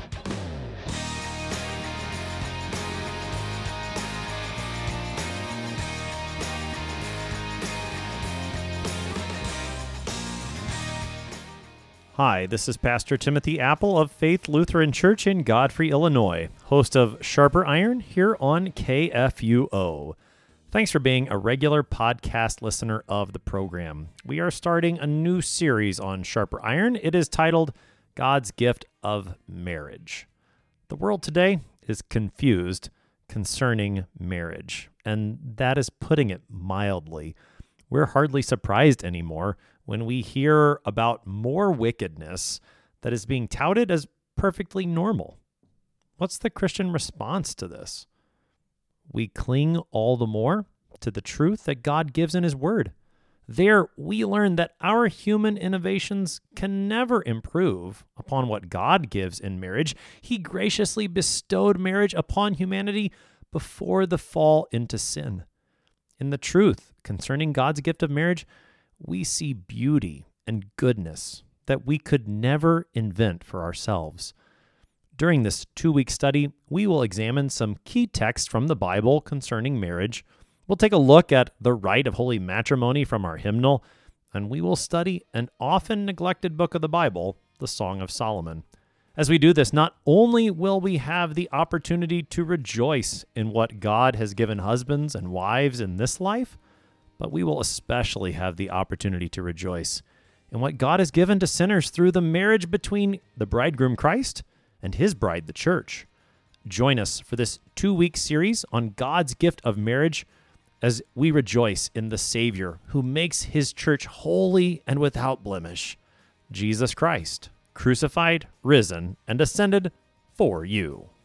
Hi, this is Pastor Timothy Apple of Faith Lutheran Church in Godfrey, Illinois, host of Sharper Iron here on KFUO. Thanks for being a regular podcast listener of the program. We are starting a new series on Sharper Iron. It is titled God's Gift of Marriage. The world today is confused concerning marriage, and that is putting it mildly. We're hardly surprised anymore when we hear about more wickedness that is being touted as perfectly normal. What's the Christian response to this? We cling all the more to the truth that God gives in His Word. There, we learn that our human innovations can never improve upon what God gives in marriage. He graciously bestowed marriage upon humanity before the fall into sin. In the truth concerning God's gift of marriage, we see beauty and goodness that we could never invent for ourselves. During this 2-week study, we will examine some key texts from the Bible concerning marriage. We'll take a look at the rite of holy matrimony from our hymnal, and we will study an often neglected book of the Bible, the Song of Solomon. As we do this, not only will we have the opportunity to rejoice in what God has given husbands and wives in this life, but we will especially have the opportunity to rejoice in what God has given to sinners through the marriage between the bridegroom Christ and His bride, the church. Join us for this 2-week series on God's gift of marriage as we rejoice in the Savior who makes His church holy and without blemish, Jesus Christ, crucified, risen, and ascended for you.